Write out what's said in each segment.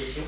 question.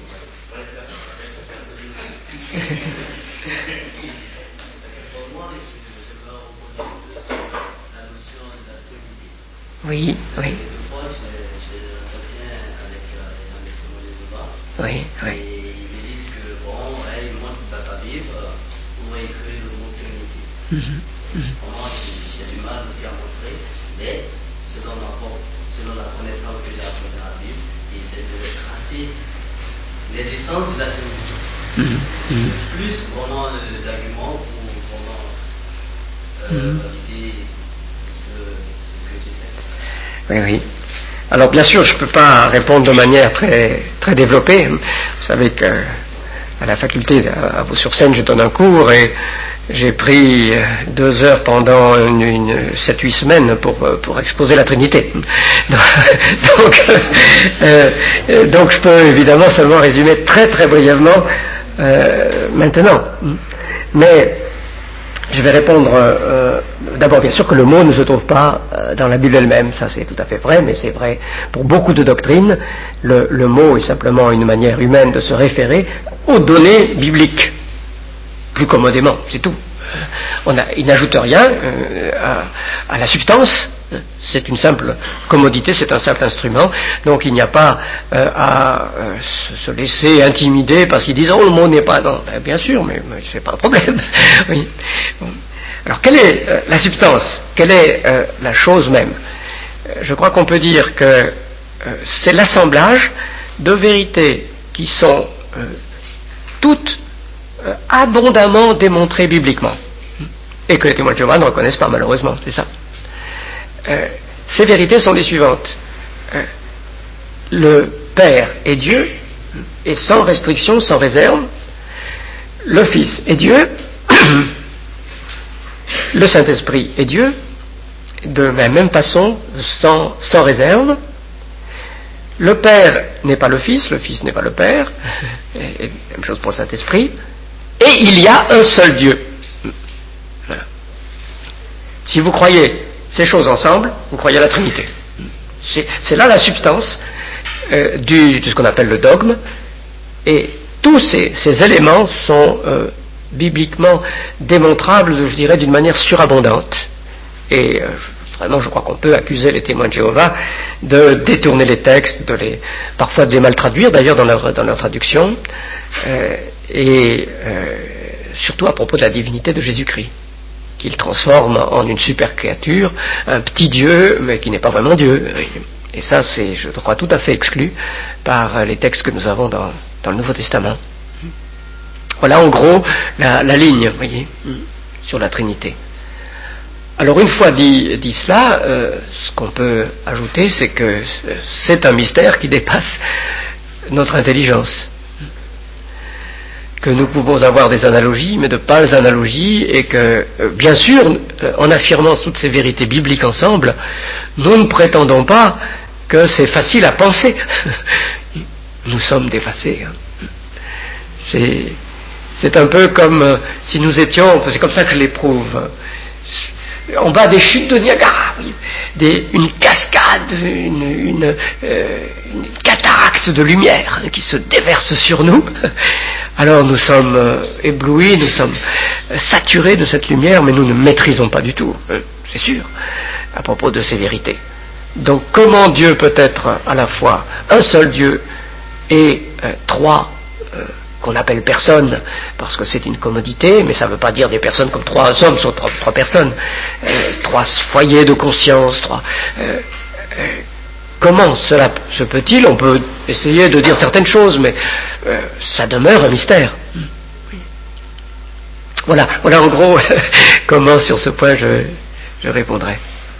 Pour moi, je me reposer sur la notion de la Trinité. Oui, oui. Des fois, je des entretiens avec les amis de témoins de Jéhovah. Oui, oui. Et ils me disent que, bon, ouais, le monde ne va pas vivre, on va écrire le mot Trinité. Pour moi, j'ai du mal aussi à montrer, mais selon la connaissance que j'ai appris dans la Bible, c'est de tracer l'existence de la Trinité. Plus vraiment d'arguments pour vraiment valider ce que tu sais. Oui, oui. Alors bien sûr, je ne peux pas répondre de manière très, très développée. Vous savez qu'à la faculté à Vaux-sur-Seine, je donne un cours et j'ai pris 2 heures pendant 7-8 semaines pour exposer la Trinité. Donc je peux évidemment seulement résumer très très brièvement maintenant. Mais je vais répondre d'abord bien sûr que le mot ne se trouve pas dans la Bible elle-même, ça c'est tout à fait vrai, mais c'est vrai pour beaucoup de doctrines. Le mot est simplement une manière humaine de se référer aux données bibliques, plus commodément, c'est tout. Il n'ajoute rien à la substance, c'est une simple commodité, c'est un simple instrument, donc il n'y a pas à se laisser intimider parce qu'ils disent « Oh, le mot n'est pas... » Non, bien sûr, mais c'est pas un problème. Oui. Alors, quelle est la substance? Quelle est la chose même? Je crois qu'on peut dire que c'est l'assemblage de vérités qui sont toutes abondamment démontrées bibliquement, et que les témoins de Jéhovah ne reconnaissent pas, malheureusement, c'est ça. Ces vérités sont les suivantes. Le Père est Dieu, et sans restriction, sans réserve. Le Fils est Dieu, le Saint-Esprit est Dieu, de la même façon, sans réserve. Le Père n'est pas le Fils n'est pas le Père, et même chose pour le Saint-Esprit, et il y a un seul Dieu. Voilà. Si vous croyez ces choses ensemble, vous croyez à la Trinité. C'est là la substance de ce qu'on appelle le dogme, et tous ces éléments sont bibliquement démontrables, je dirais, d'une manière surabondante. Et vraiment, je crois qu'on peut accuser les témoins de Jéhovah de détourner les textes, parfois de les mal traduire, d'ailleurs, dans leur traduction, et surtout à propos de la divinité de Jésus-Christ, qu'il transforme en une super créature, un petit Dieu, mais qui n'est pas vraiment Dieu. Et ça, c'est, je crois, tout à fait exclu par les textes que nous avons dans le Nouveau Testament. Voilà, en gros, la ligne, vous voyez, sur la Trinité. Alors, une fois dit cela, ce qu'on peut ajouter, c'est que c'est un mystère qui dépasse notre intelligence. Que nous pouvons avoir des analogies, mais de pâles analogies, et que, bien sûr, en affirmant toutes ces vérités bibliques ensemble, nous ne prétendons pas que c'est facile à penser. Nous sommes dépassés. C'est un peu comme si nous étions, c'est comme ça que je l'éprouve, en bas des chutes de Niagara, une cascade, une cataracte de lumière qui se déverse sur nous. Alors nous sommes éblouis, nous sommes saturés de cette lumière, mais nous ne maîtrisons pas du tout, c'est sûr, à propos de ces vérités. Donc comment Dieu peut être à la fois un seul Dieu et trois qu'on appelle personnes, parce que c'est une commodité, mais ça ne veut pas dire des personnes comme 3 hommes sont 3 personnes, 3 foyers de conscience, comment cela se peut-il? On peut essayer de dire certaines choses, mais ça demeure un mystère. Voilà en gros comment sur ce point je répondrai.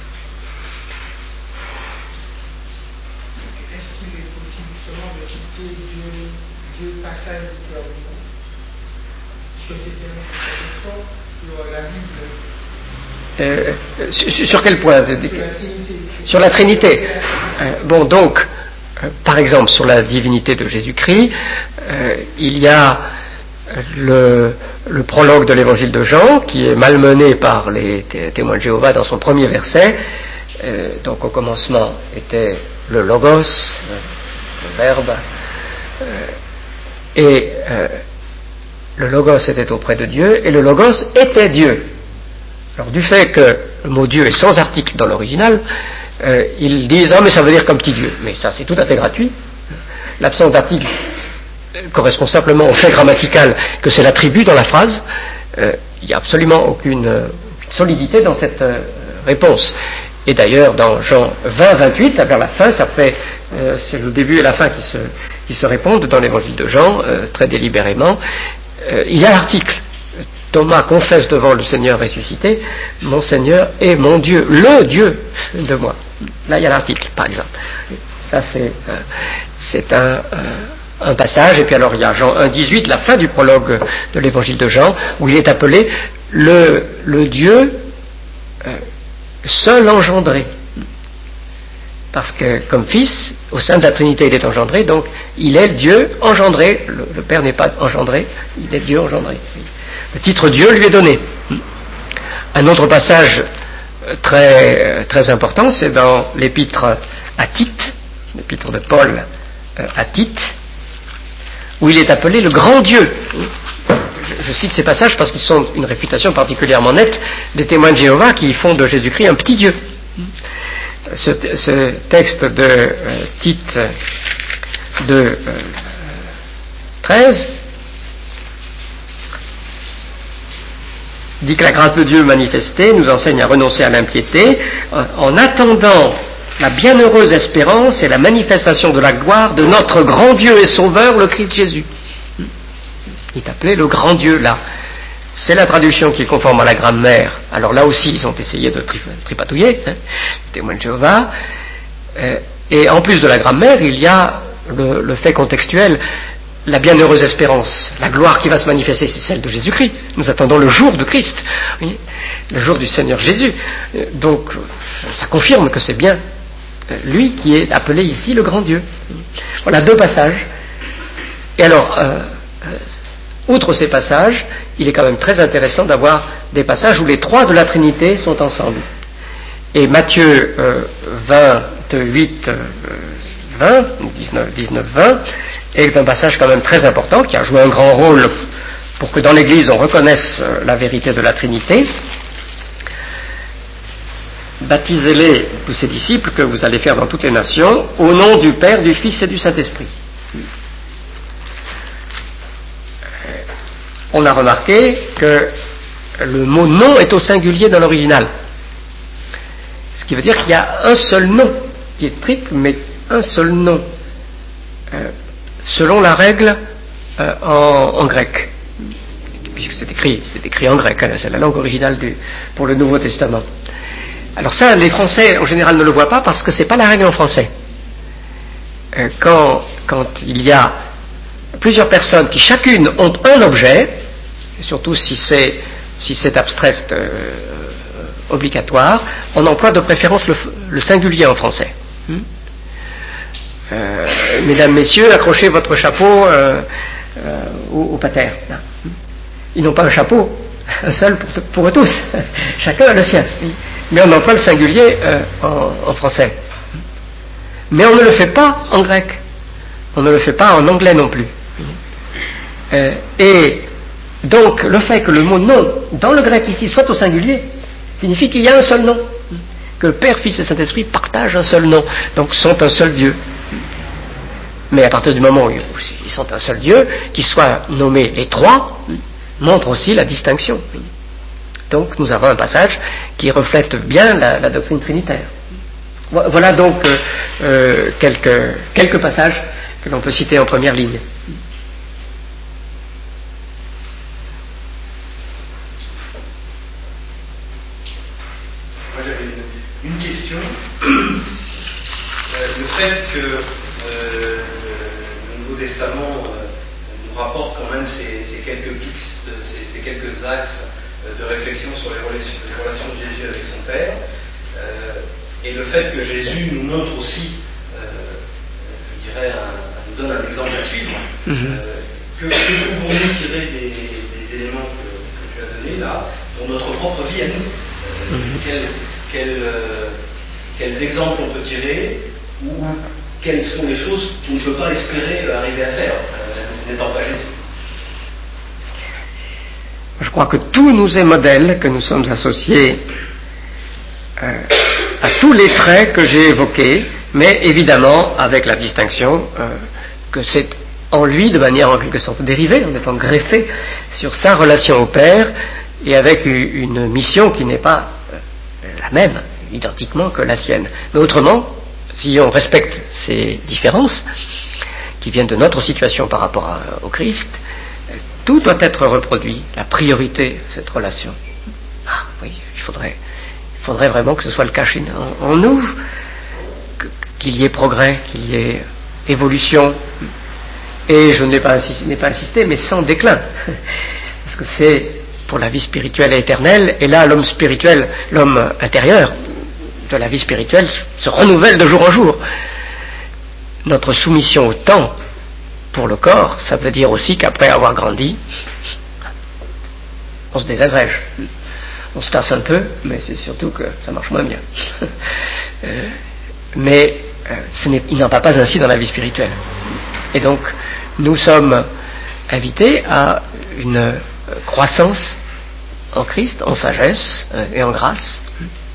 Sur quel point? Sur la Trinité. Bon, donc, par exemple, sur la divinité de Jésus-Christ, il y a le prologue de l'évangile de Jean, qui est malmené par les témoins de Jéhovah dans son premier verset. Donc, au commencement était le Logos, le Verbe, Et le Logos était auprès de Dieu, et le Logos était Dieu. Alors du fait que le mot Dieu est sans article dans l'original, ils disent « Ah, mais ça veut dire comme petit Dieu ». Mais ça, c'est tout à fait gratuit. L'absence d'article correspond simplement au fait grammatical que c'est l'attribut dans la phrase. Il n'y a absolument aucune solidité dans cette réponse. Et d'ailleurs, dans Jean 20, 28, vers la fin, c'est le début et la fin qui se répondent dans l'évangile de Jean, très délibérément. Il y a l'article. Thomas confesse devant le Seigneur ressuscité, mon Seigneur est mon Dieu, le Dieu de moi. Là, il y a l'article, par exemple. Ça, c'est un passage. Et puis alors, il y a Jean 1, 18, la fin du prologue de l'évangile de Jean, où il est appelé le Dieu seul engendré. Parce que, comme fils, au sein de la Trinité, il est engendré, donc il est le Dieu engendré. Le Père n'est pas engendré, il est Dieu engendré. Le titre Dieu lui est donné. Un autre passage très, très important, c'est dans l'épître à Tite, l'épître de Paul à Tite, où il est appelé le grand Dieu. Je cite ces passages parce qu'ils sont une réfutation particulièrement nette des témoins de Jéhovah qui font de Jésus-Christ un petit Dieu. Ce texte de Tite 2, 13 dit que la grâce de Dieu manifestée nous enseigne à renoncer à l'impiété en attendant la bienheureuse espérance et la manifestation de la gloire de notre grand Dieu et Sauveur, le Christ Jésus. Il est appelé le grand Dieu là. C'est la traduction qui est conforme à la grammaire. Alors là aussi, ils ont essayé de tripatouiller, témoins de Jéhovah. Et en plus de la grammaire, il y a le fait contextuel, la bienheureuse espérance, la gloire qui va se manifester, c'est celle de Jésus-Christ. Nous attendons le jour de Christ, oui, le jour du Seigneur Jésus. Donc, ça confirme que c'est bien lui qui est appelé ici le grand Dieu. Voilà deux passages. Et alors, outre ces passages, il est quand même très intéressant d'avoir des passages où les trois de la Trinité sont ensemble. Et Matthieu 28, 20, 19, 20, est un passage quand même très important, qui a joué un grand rôle pour que dans l'Église on reconnaisse la vérité de la Trinité. Baptisez-les, tous ces disciples, que vous allez faire dans toutes les nations, au nom du Père, du Fils et du Saint-Esprit. On a remarqué que le mot nom est au singulier dans l'original. Ce qui veut dire qu'il y a un seul nom, qui est triple, mais un seul nom, selon la règle en grec. Puisque c'est écrit en grec, c'est la langue originale pour le Nouveau Testament. Alors ça, les Français en général ne le voient pas parce que c'est pas la règle en français. Quand il y a plusieurs personnes qui chacune ont un objet, et surtout si c'est abstrait obligatoire, on emploie de préférence le singulier en français. Mesdames, messieurs, accrochez votre chapeau au pater. Ils n'ont pas un chapeau, un seul pour eux tous. Chacun a le sien. Mais on emploie le singulier en français. Mais on ne le fait pas en grec. On ne le fait pas en anglais non plus. Et donc, le fait que le mot nom, dans le grec ici, soit au singulier, signifie qu'il y a un seul nom. Que le Père, Fils et Saint-Esprit partagent un seul nom. Donc, sont un seul Dieu. Mais à partir du moment où ils sont un seul Dieu, qu'ils soient nommés les trois, montre aussi la distinction. Donc, nous avons un passage qui reflète bien la doctrine trinitaire. Voilà donc quelques passages que l'on peut citer en première ligne. Moi j'avais une question. Le fait que le Nouveau Testament nous rapporte quand même ces quelques pistes, ces quelques axes de réflexion sur les relations de Jésus avec son Père, et le fait que Jésus nous montre aussi, je dirais, nous donne un exemple à suivre, que pouvons-nous tirer des éléments que tu as donnés là, pour notre propre vie à nous? Quels exemples on peut tirer, ou quelles sont les choses qu'on ne peut pas espérer arriver à faire? n'étant pas Jésus. Je crois que tout nous est modèle, que nous sommes associés à tous les traits que j'ai évoqués, mais évidemment avec la distinction que c'est en lui de manière en quelque sorte dérivée, en étant greffé sur sa relation au Père et avec une mission qui n'est pas la même, identiquement que la sienne. Mais autrement, si on respecte ces différences qui viennent de notre situation par rapport au Christ, tout doit être reproduit, la priorité, cette relation. Ah oui, il faudrait vraiment que ce soit le cas en nous, qu'il y ait progrès, qu'il y ait évolution. Et je n'ai pas insisté, mais sans déclin. Parce que c'est pour la vie spirituelle et éternelle, et là l'homme spirituel, l'homme intérieur de la vie spirituelle se renouvelle de jour en jour. Notre soumission au temps pour le corps, ça veut dire aussi qu'après avoir grandi, on se désagrège. On se tasse un peu, mais c'est surtout que ça marche moins bien. Mais il n'en va pas ainsi dans la vie spirituelle. Et donc, nous sommes invités à une croissance en Christ, en sagesse et en grâce,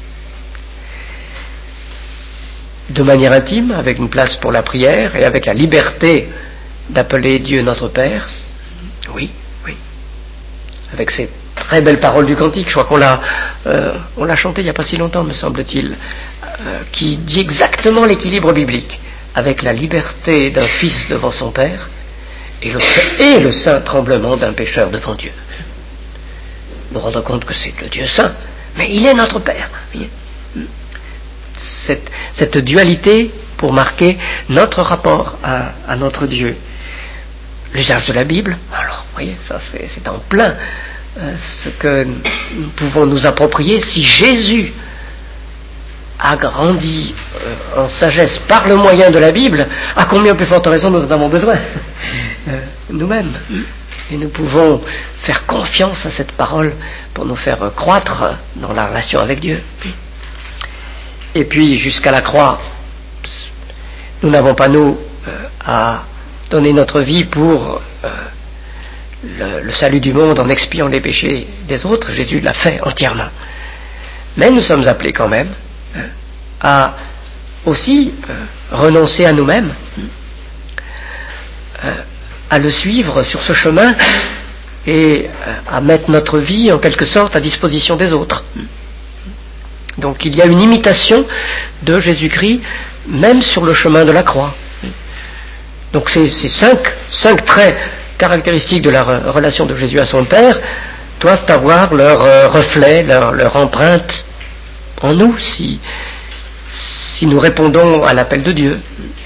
de manière intime, avec une place pour la prière et avec la liberté d'appeler Dieu notre Père. Oui, oui. Avec ces très belles paroles du cantique, je crois qu'on l'a chanté il n'y a pas si longtemps, me semble-t-il, qui dit exactement l'équilibre biblique, avec la liberté d'un fils devant son Père et le saint tremblement d'un pécheur devant Dieu. Nous rendre compte que c'est le Dieu saint, mais il est notre Père. Cette dualité pour marquer notre rapport à notre Dieu. L'usage de la Bible, alors, vous voyez, ça c'est en plein ce que nous pouvons nous approprier si Jésus a grandi en sagesse par le moyen de la Bible, à combien plus forte raison nous en avons besoin nous-mêmes. Et nous pouvons faire confiance à cette parole pour nous faire croître dans la relation avec Dieu. Et puis jusqu'à la croix, nous n'avons pas à donner notre vie pour le salut du monde en expiant les péchés des autres. Jésus l'a fait entièrement. Mais nous sommes appelés quand même à aussi renoncer à nous-mêmes, à le suivre sur ce chemin et à mettre notre vie en quelque sorte à disposition des autres. Donc il y a une imitation de Jésus-Christ même sur le chemin de la croix. Donc ces cinq traits caractéristiques de la relation de Jésus à son Père doivent avoir leur reflet, leur empreinte en nous si nous répondons à l'appel de Dieu.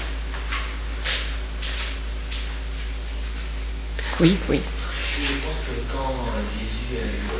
Oui. Je pense que quand Jésus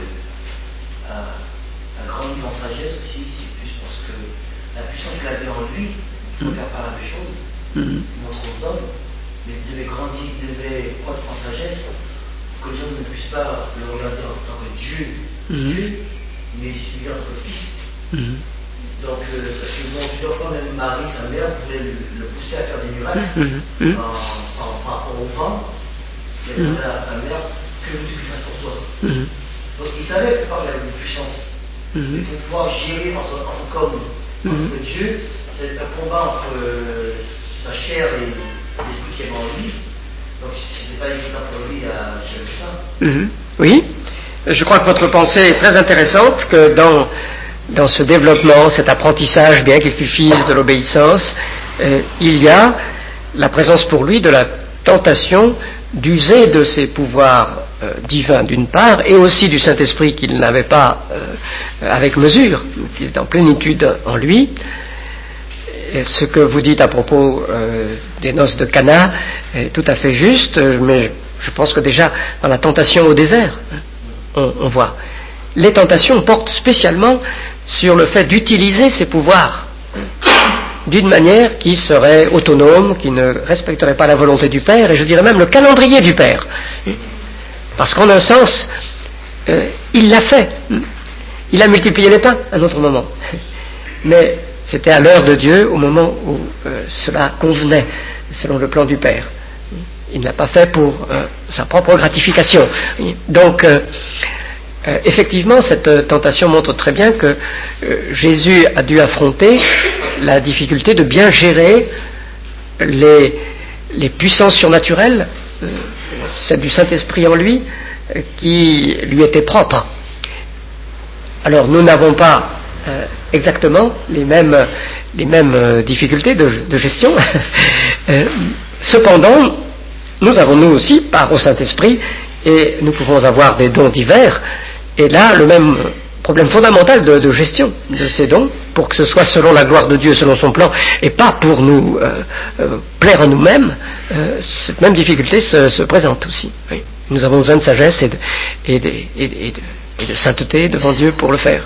a grandi en sagesse aussi, c'est plus parce que la puissance qu'il avait en lui pour faire pas la même chose, montre aux hommes, mais il devait grandir, il devait croître en sagesse pour que les hommes ne puissent pas le regarder en tant que Dieu, mais celui entre fils. Donc, parce que plusieurs fois, même Marie, sa mère, voulait le pousser à faire des miracles par rapport aux femmes. Il a demandé à sa mère que veux-tu que je fasse pour toi. Donc il savait que par la puissance. Et pour pouvoir gérer en tant qu'homme, entre Dieu, c'est un combat entre sa chair et l'esprit qui est en lui. Donc c'était pas évident pour lui à gérer tout ça. Oui, je crois que votre pensée est très intéressante, que dans ce développement, cet apprentissage, bien qu'il fût fils de l'obéissance, il y a la présence pour lui de la tentation d'user de ses pouvoirs divins d'une part, et aussi du Saint-Esprit qu'il n'avait pas avec mesure, qui est en plénitude en lui. Et ce que vous dites à propos des noces de Cana est tout à fait juste, mais je pense que déjà dans la tentation au désert, on voit. Les tentations portent spécialement sur le fait d'utiliser ses pouvoirs d'une manière qui serait autonome, qui ne respecterait pas la volonté du Père, et je dirais même le calendrier du Père. Parce qu'en un sens, il l'a fait. Il a multiplié les pains à un autre moment. Mais c'était à l'heure de Dieu, au moment où cela convenait, selon le plan du Père. Il ne l'a pas fait pour sa propre gratification. Donc, effectivement, cette tentation montre très bien que Jésus a dû affronter la difficulté de bien gérer les puissances surnaturelles, celle du Saint-Esprit en lui, qui lui étaient propres. Alors, nous n'avons pas exactement les mêmes difficultés de gestion. Cependant, nous avons nous aussi part au Saint-Esprit et nous pouvons avoir des dons divers. Et là, le même problème fondamental de gestion de ces dons, pour que ce soit selon la gloire de Dieu, selon son plan, et pas pour nous plaire à nous-mêmes, cette même difficulté se présente aussi. Oui. Nous avons besoin de sagesse et de sainteté devant Dieu pour le faire.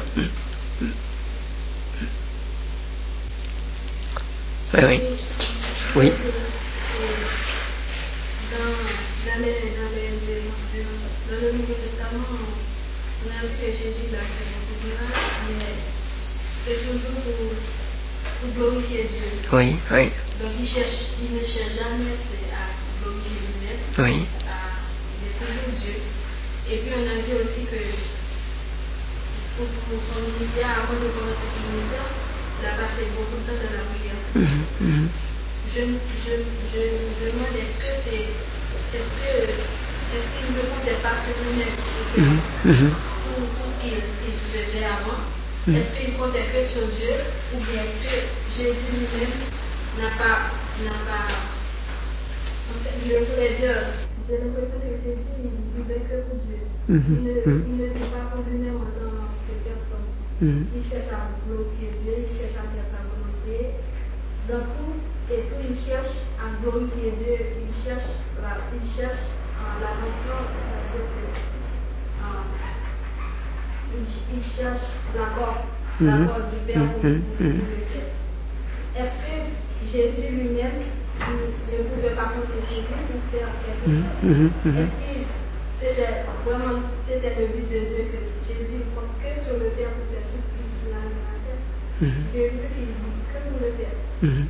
Oui, oui. Oui. Dans le Nouveau Testament, on a vu que Jésus a fait beaucoup de miracles, mais c'est toujours pour glorifier Dieu. Oui, oui. Donc il ne cherche jamais à se glorifier lui-même. Oui. Il est toujours Dieu. Et puis on a vu aussi que pour son ministère, avant de commencer son ministère, il a passé beaucoup de temps dans la prière. Je me demande, est-ce qu'il ne comptait pas sur lui-même tout ce qu'il faisait avant? Est-ce qu'il comptait que sur Dieu? Ou bien est-ce que Jésus lui-même n'a pas en fait, je voulais dire, j'ai l'impression que Jésus ne vivait que pour Dieu. Il ne vit pas pour lui-même en tant que personne. Il cherche à glorifier Dieu, il cherche à faire sa volonté. Dans tout et tout, il cherche à glorifier Dieu, il cherche la notion, il cherche l'accord du Père pour le Père. Est-ce que Jésus lui-même ne pouvait pas compter sur lui pour faire quelque chose? Est-ce que c'était le but de Dieu que Jésus compte que sur le Père pour faire tout ce qu'il a à faire? Dieu veut qu'il dise que pour le Père.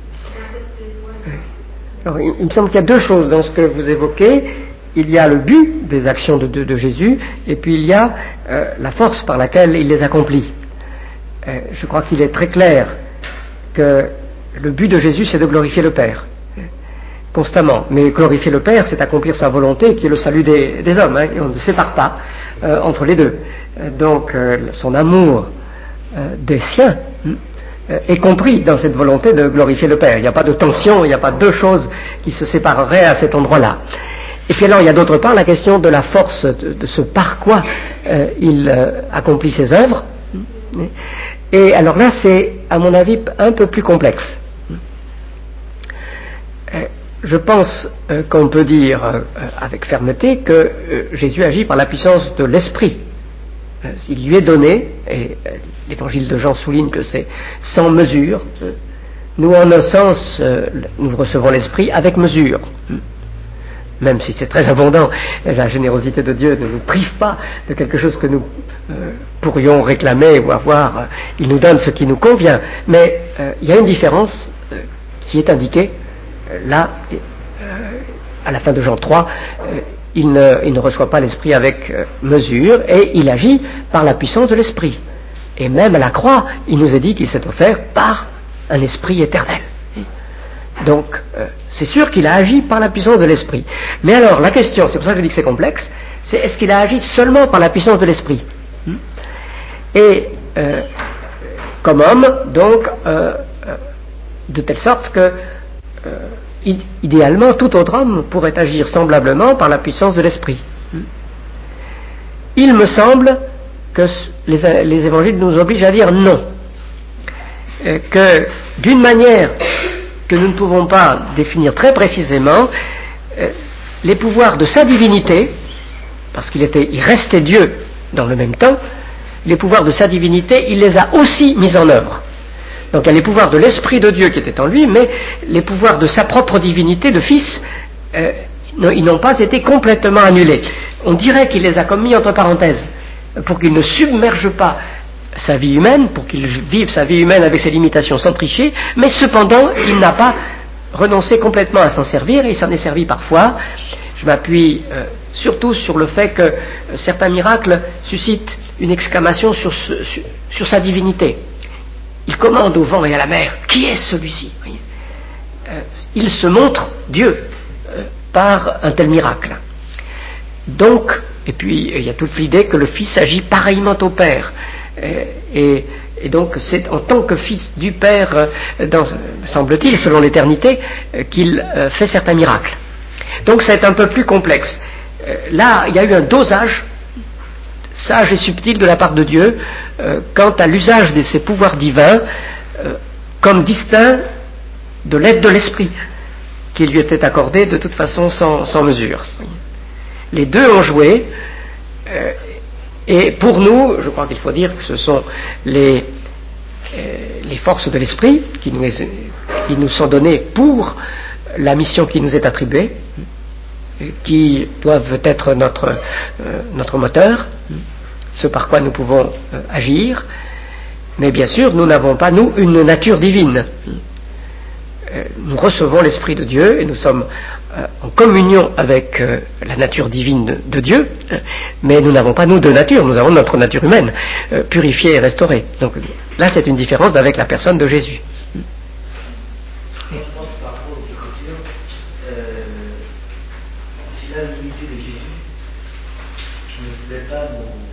Alors, il me semble qu'il y a deux choses dans ce que vous évoquez. Il y a le but des actions de Jésus, et puis il y a la force par laquelle il les accomplit. Je crois qu'il est très clair que le but de Jésus, c'est de glorifier le Père, constamment. Mais glorifier le Père, c'est accomplir sa volonté, qui est le salut des hommes, et on ne sépare pas entre les deux. Donc, son amour des siens est compris dans cette volonté de glorifier le Père. Il n'y a pas de tension, il n'y a pas deux choses qui se sépareraient à cet endroit-là. Et puis alors, il y a d'autre part la question de la force, de ce par quoi il accomplit ses œuvres. Et alors là, c'est, à mon avis, un peu plus complexe. Je pense qu'on peut dire avec fermeté que Jésus agit par la puissance de l'Esprit. Il lui est donné, et l'évangile de Jean souligne que c'est sans mesure. Nous, en un sens, nous recevons l'Esprit avec mesure. Même si c'est très abondant, la générosité de Dieu ne nous prive pas de quelque chose que nous pourrions réclamer ou avoir. Il nous donne ce qui nous convient. Mais il y a une différence qui est indiquée là, à la fin de Jean 3. Il ne reçoit pas l'Esprit avec mesure, et il agit par la puissance de l'Esprit. Et même à la croix, il nous est dit qu'il s'est offert par un Esprit éternel. Donc, c'est sûr qu'il a agi par la puissance de l'Esprit. Mais alors, la question, c'est pour ça que je dis que c'est complexe, c'est est-ce qu'il a agi seulement par la puissance de l'Esprit? Et, comme homme, donc, de telle sorte que, idéalement, tout autre homme pourrait agir semblablement par la puissance de l'Esprit. Il me semble que les évangiles nous obligent à dire non. Que, d'une manière que nous ne pouvons pas définir très précisément, les pouvoirs de sa divinité, parce qu'il restait Dieu dans le même temps, les pouvoirs de sa divinité, il les a aussi mis en œuvre. Donc il y a les pouvoirs de l'Esprit de Dieu qui étaient en lui, mais les pouvoirs de sa propre divinité de Fils, ils n'ont pas été complètement annulés. On dirait qu'il les a comme mis entre parenthèses, pour qu'il ne submerge pas sa vie humaine, pour qu'il vive sa vie humaine avec ses limitations sans tricher, mais cependant il n'a pas renoncé complètement à s'en servir, et il s'en est servi parfois. Je m'appuie surtout sur le fait que certains miracles suscitent une exclamation sur sa divinité. Il commande au vent et à la mer. Qui est celui-ci? Il se montre Dieu par un tel miracle. Donc, et puis il y a toute l'idée que le Fils agit pareillement au Père. Et donc c'est en tant que Fils du Père, semble-t-il, selon l'éternité, qu'il fait certains miracles. Donc c'est un peu plus complexe. Là, il y a eu un dosage sage et subtil de la part de Dieu quant à l'usage de ses pouvoirs divins comme distinct de l'aide de l'Esprit qui lui était accordée de toute façon sans mesure. Les deux ont joué, et pour nous, je crois qu'il faut dire que ce sont les forces de l'Esprit qui nous sont données pour la mission qui nous est attribuée, qui doivent être notre moteur, ce par quoi nous pouvons agir, mais bien sûr, nous n'avons pas, nous, une nature divine. Nous recevons l'Esprit de Dieu et nous sommes en communion avec la nature divine de Dieu, mais nous n'avons pas, nous, de nature, nous avons notre nature humaine, purifiée et restaurée. Donc là, c'est une différence avec la personne de Jésus. C'est la divinité de Jésus qui ne voulait pas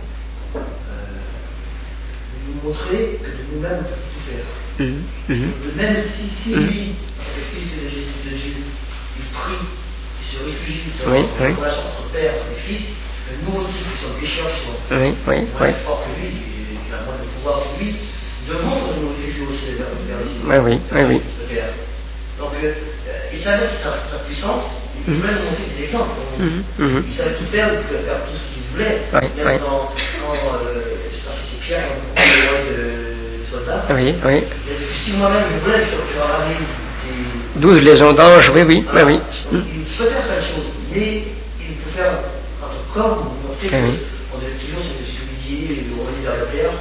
nous montrer que de nous-mêmes on peut tout faire. Même si lui, avec l'Esprit de Jésus, il prie, il se réfugie dans la relation entre Père et Fils, nous aussi qui sommes pécheurs, qui sommes moins forts que lui, qui a moins de pouvoir que lui, demandons Jésus aussi vers le Père. Donc, il savait sa puissance, il voulait nous montrer des exemples. Il savait tout faire, il pouvait faire tout ce qu'il voulait. Même quand je pense que c'est Pierre, quand il prend de soldats. Si moi-même je voulais, je vais ramener des 12 légions d'anges, oui. Il peut faire plein de choses, mais il peut faire notre corps, nous montrer qu'on doit toujours se humilier et nous relier vers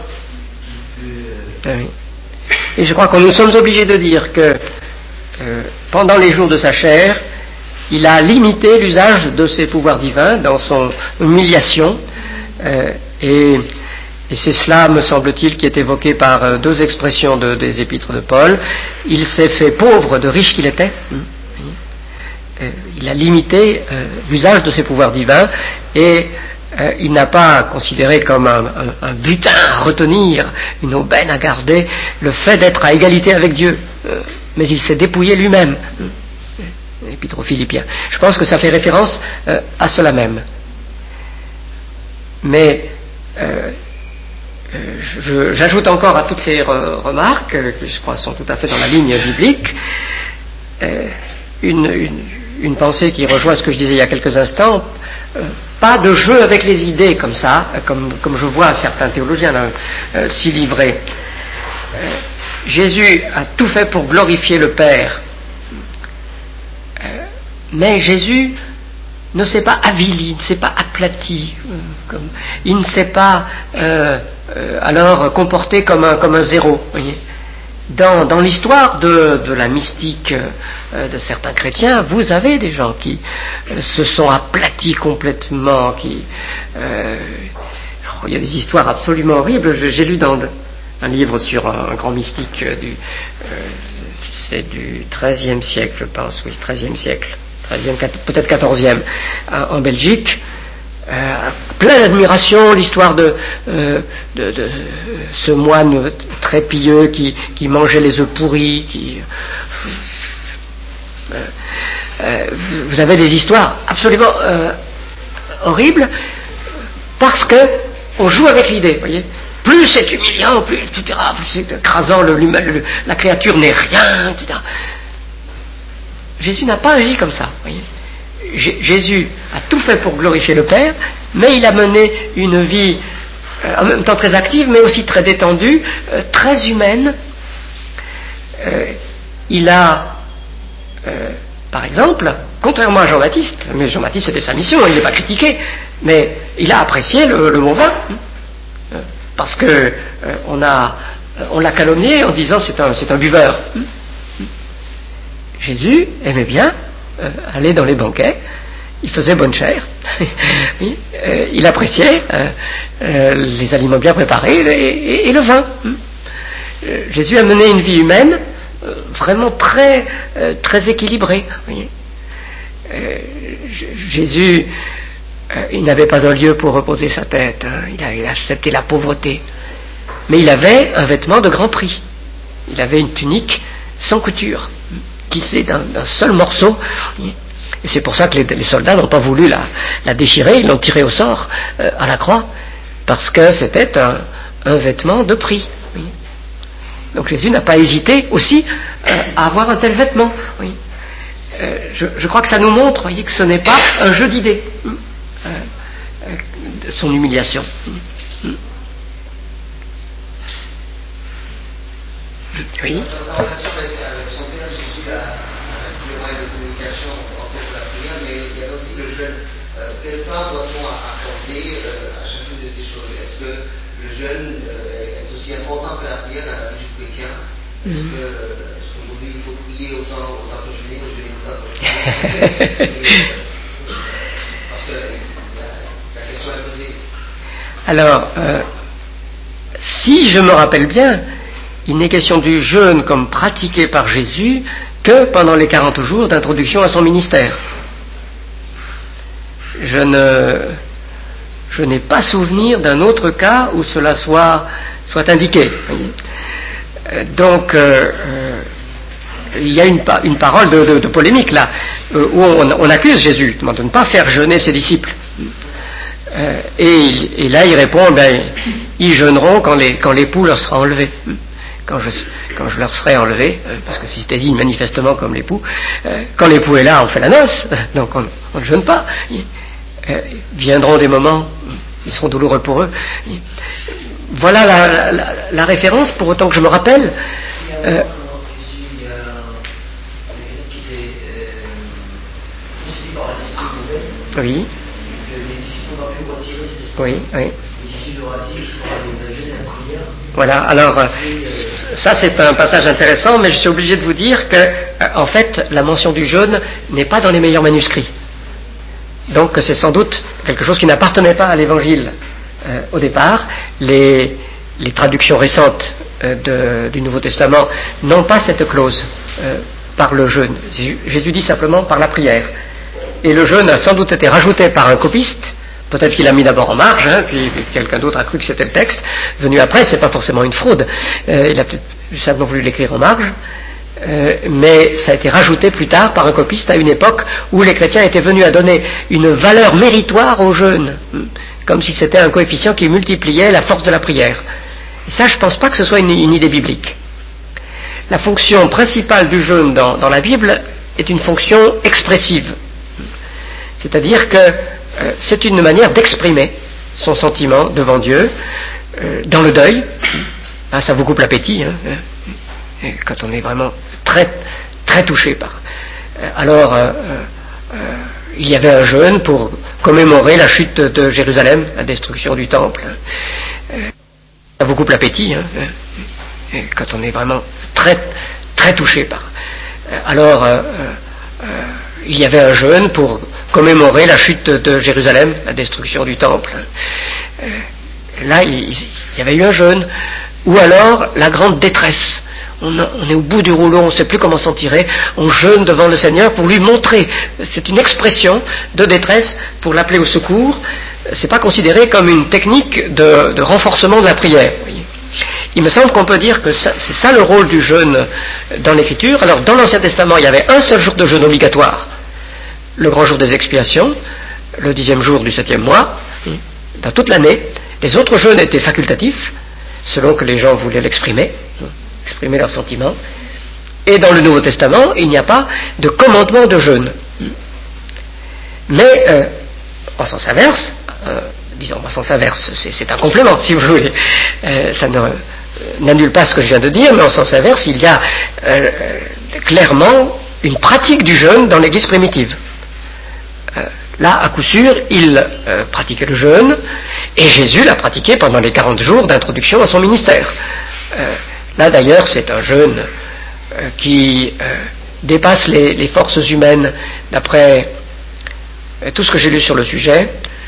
la terre. Et je crois que nous sommes obligés de dire que pendant les jours de sa chair, il a limité l'usage de ses pouvoirs divins dans son humiliation, et c'est cela, me semble-t-il, qui est évoqué par deux expressions des épîtres de Paul. Il s'est fait pauvre de riche qu'il était. Il a limité l'usage de ses pouvoirs divins, et il n'a pas considéré comme un butin à retenir, une aubaine à garder, le fait d'être à égalité avec Dieu. Mais il s'est dépouillé lui-même. L'Épître aux Philippiens. Je pense que ça fait référence à cela même. Mais j'ajoute encore à toutes ces remarques, qui je crois sont tout à fait dans la ligne biblique, une pensée qui rejoint ce que je disais il y a quelques instants. Pas de jeu avec les idées comme ça, comme je vois certains théologiens s'y livrer. Jésus a tout fait pour glorifier le Père, mais Jésus ne s'est pas avili, ne s'est pas aplati, il ne s'est pas alors comporté comme un zéro. Voyez. Dans l'histoire de la mystique de certains chrétiens, vous avez des gens qui se sont aplatis complètement, il y a des histoires absolument horribles. J'ai lu dans un livre sur un grand mystique c'est du XIIIe siècle, je pense, oui, XIIIe siècle, peut-être XIVe, en Belgique. Plein d'admiration, l'histoire de ce moine très pieux qui mangeait les œufs pourris, vous avez des histoires absolument horribles, parce que on joue avec l'idée, voyez. Plus c'est humiliant, plus c'est écrasant, la créature n'est rien, etc. Jésus n'a pas agi comme ça, voyez. Jésus a tout fait pour glorifier le Père, mais il a mené une vie en même temps très active, mais aussi très détendue, très humaine. Il a, par exemple, contrairement à Jean-Baptiste, mais Jean-Baptiste c'était sa mission, il n'est pas critiqué, mais il a apprécié le bon vin, parce que on l'a calomnié en disant c'est un buveur. Jésus aimait bien aller dans les banquets, il faisait bonne chère, oui, il appréciait les aliments bien préparés et le vin. Jésus a mené une vie humaine vraiment très, très équilibrée. Oui. Jésus, il n'avait pas un lieu pour reposer sa tête, hein. Il a accepté la pauvreté, mais il avait un vêtement de grand prix. Il avait une tunique sans couture, tissée d'un seul morceau. Oui. Et c'est pour ça que les soldats n'ont pas voulu la déchirer, ils l'ont tirée au sort à la croix, parce que c'était un vêtement de prix. Oui. Donc Jésus n'a pas hésité aussi à avoir un tel vêtement. Oui. Je crois que ça nous montre, voyez, que ce n'est pas un jeu d'idées, son humiliation. Oui. En relation avec son père, Jésus a tous les moyens de communication entre la prière, mais il y a aussi le jeûne. Quelle part doit-on accorder à chacune de ces choses? Est-ce que le jeûne est aussi important que la prière dans la vie du chrétien? Est-ce qu'aujourd'hui il faut prier autant que jeûner, ou jeûner autant que prier? Parce que la question est posée. Alors, si je me rappelle bien, il n'est question du jeûne comme pratiqué par Jésus que pendant les 40 jours d'introduction à son ministère. Je n'ai pas souvenir d'un autre cas où cela soit indiqué. Donc, il y a une parole de polémique là, où on accuse Jésus de ne pas faire jeûner ses disciples. Et là, il répond, ils jeûneront quand l'époux leur sera enlevé. Quand je leur serai enlevé, parce que si c'était dit manifestement comme l'époux, quand l'époux est là, on fait la noce, donc on ne jeûne pas. Viendront des moments, ils seront douloureux pour eux. Voilà la référence, pour autant que je me rappelle. Oui. Oui, oui. Voilà, alors ça c'est un passage intéressant, mais je suis obligé de vous dire que, en fait, la mention du jeûne n'est pas dans les meilleurs manuscrits. Donc c'est sans doute quelque chose qui n'appartenait pas à l'évangile au départ. Les traductions récentes du Nouveau Testament n'ont pas cette clause par le jeûne. Jésus dit simplement par la prière. Et le jeûne a sans doute été rajouté par un copiste. Peut-être qu'il l'a mis d'abord en marge, puis quelqu'un d'autre a cru que c'était le texte. Venu après, c'est pas forcément une fraude. Il a peut-être simplement voulu l'écrire en marge. Mais ça a été rajouté plus tard par un copiste à une époque où les chrétiens étaient venus à donner une valeur méritoire au jeûne, comme si c'était un coefficient qui multipliait la force de la prière. Et ça, je ne pense pas que ce soit une idée biblique. La fonction principale du jeûne dans la Bible est une fonction expressive. C'est-à-dire que c'est une manière d'exprimer son sentiment devant Dieu, dans le deuil. Ah, ça vous coupe l'appétit, quand on est vraiment très, très touché par. Alors, il y avait un jeûne pour commémorer la chute de Jérusalem, la destruction du temple. Ça vous coupe l'appétit, quand on est vraiment très, très touché par. Alors, il y avait un jeûne pour commémorer la chute de Jérusalem, la destruction du temple. Là, il y avait eu un jeûne. Ou alors, la grande détresse. On est au bout du rouleau, on ne sait plus comment s'en tirer. On jeûne devant le Seigneur pour lui montrer. C'est une expression de détresse pour l'appeler au secours. C'est pas considéré comme une technique de renforcement de la prière. Il me semble qu'on peut dire que c'est ça le rôle du jeûne dans l'Écriture. Alors, dans l'Ancien Testament, il y avait un seul jour de jeûne obligatoire. Le grand jour des expiations, le 10e jour du 7e mois, dans toute l'année. Les autres jeûnes étaient facultatifs, selon que les gens voulaient exprimer leurs sentiments. Et dans le Nouveau Testament, il n'y a pas de commandement de jeûne. Mais, en sens inverse, c'est un complément, si vous voulez. Ça n'annule pas ce que je viens de dire, mais en sens inverse, il y a clairement une pratique du jeûne dans l'Église primitive. Là, à coup sûr, il pratiquait le jeûne, et Jésus l'a pratiqué pendant les 40 jours d'introduction à son ministère. Là, d'ailleurs, c'est un jeûne qui dépasse les forces humaines, d'après tout ce que j'ai lu sur le sujet.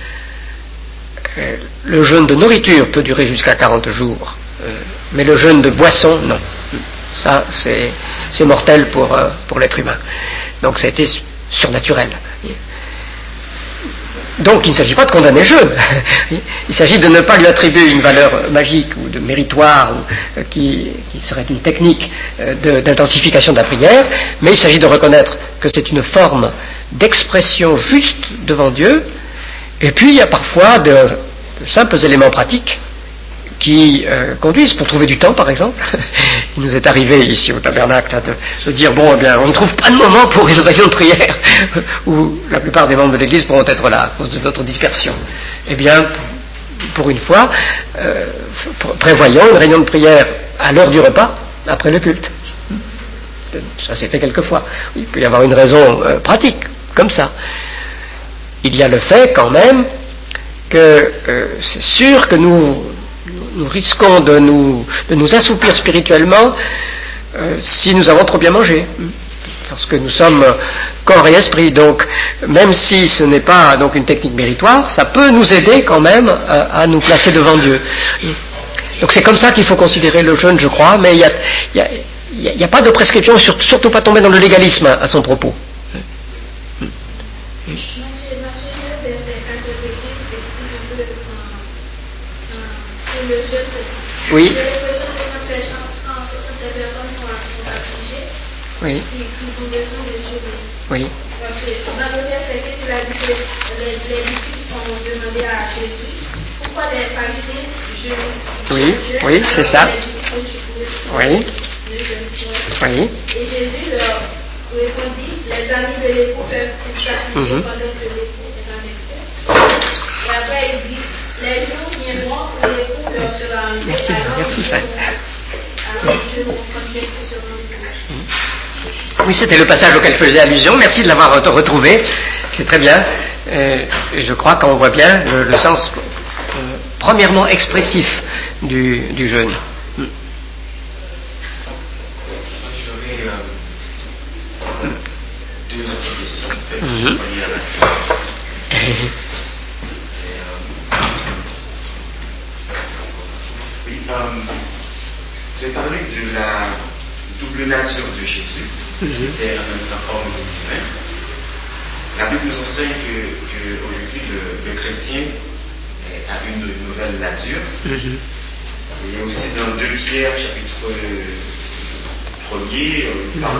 Le jeûne de nourriture peut durer jusqu'à 40 jours, mais le jeûne de boisson, non. Ça, c'est mortel pour l'être humain. Donc ça a été surnaturel. Donc il ne s'agit pas de condamner le jeûne. Il s'agit de ne pas lui attribuer une valeur magique ou de méritoire qui serait une technique d'intensification de la prière, mais il s'agit de reconnaître que c'est une forme d'expression juste devant Dieu. Et puis il y a parfois de simples éléments pratiques qui conduisent, pour trouver du temps par exemple. Il nous est arrivé ici au tabernacle de dire bon, eh bien, on ne trouve pas de moment pour une réunion de prière où la plupart des membres de l'Église pourront être là à cause de notre dispersion. Eh bien, pour une fois, prévoyons une réunion de prière à l'heure du repas après le culte. Ça s'est fait quelquefois. Il peut y avoir une raison pratique comme ça. Il y a le fait quand même que c'est sûr que nous risquons de nous assoupir spirituellement si nous avons trop bien mangé, parce que nous sommes corps et esprit. Donc même si ce n'est pas donc une technique méritoire, ça peut nous aider quand même à nous placer devant Dieu. Donc c'est comme ça qu'il faut considérer le jeûne, je crois, mais il n'y a pas de prescription, surtout pas tomber dans le légalisme à son propos. Oui. Oui. Oui. Parce que dans le verset qu'il a dit que les disciples ont demandé à Jésus pourquoi les pharisiens jeûnent. Oui, c'est ça. Oui. Oui. Et Jésus leur répondit, les amis de l'époux peuvent s'afficher pendant que l'époux est en extérieur. Et après il dit, les jours viendront où l'époux leur sera enlevé. Merci. Alors Dieu nous continuer sur nos. Oui, c'était le passage auquel je faisais allusion. Merci de l'avoir retrouvé. C'est très bien. Et je crois qu'on voit bien le sens premièrement expressif du jeûne. J'aurais deux autres questions. Je vais lire la Oui, vous avez parlé de la double nature de Jésus, qui était en même temps homme et divin. La Bible nous enseigne qu'aujourd'hui le chrétien a une nouvelle nature. Il y a aussi dans 2 Pierre, chapitre 1er, on parle